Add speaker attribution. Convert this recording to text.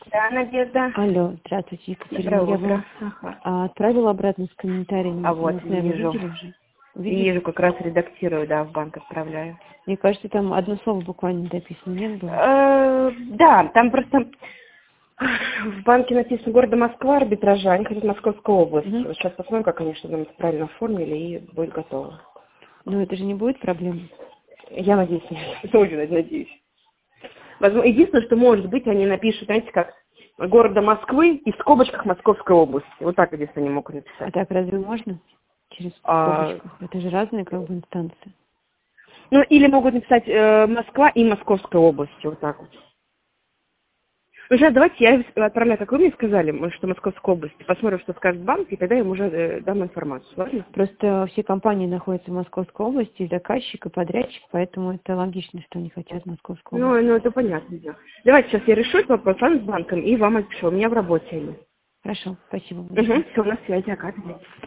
Speaker 1: Да, Надежда.
Speaker 2: Алло, здравствуйте, Екатерина.
Speaker 1: Доброе
Speaker 2: Я
Speaker 1: утро.
Speaker 2: вам
Speaker 1: Ага.
Speaker 2: отправила обратно с комментариями.
Speaker 1: А
Speaker 2: Вы,
Speaker 1: вот,
Speaker 2: наверное,
Speaker 1: вижу.
Speaker 2: видели уже? Видели?
Speaker 1: Вижу, как раз редактирую, да, в банк отправляю.
Speaker 2: Мне кажется, там одно слово буквально не дописано, нет было?
Speaker 1: Да, там просто в банке написано города Москва, арбитража, они хотят Московской области.
Speaker 2: Мгм.
Speaker 1: Вот сейчас посмотрим, как они что-то правильно оформили, и будет готово.
Speaker 2: Но это же не будет проблем.
Speaker 1: Я надеюсь, нет. Очень надеюсь. Возможно, единственное, что может быть, они напишут, знаете, как города Москвы и в скобочках Московской области. Вот так, если они могут
Speaker 2: А
Speaker 1: написать.
Speaker 2: так разве можно? Через скобочках. Это же разные как бы инстанции.
Speaker 1: Ну, или могут написать Москва и Московская область, вот так вот. Ну, сейчас давайте я отправляю, как вы мне сказали, что Московская область. Посмотрим, что скажет банк, и тогда я им уже дам информацию, ладно?
Speaker 2: Просто все компании находятся в Московской области, и заказчик, и подрядчик, поэтому это логично, что они хотят Московскую область.
Speaker 1: Ну, это понятно. Да. Давайте сейчас я решу этот вопрос с банком и вам отпишу. У меня в работе они.
Speaker 2: Хорошо, спасибо
Speaker 1: Угу,
Speaker 2: большое.
Speaker 1: все, на связи, оказывается.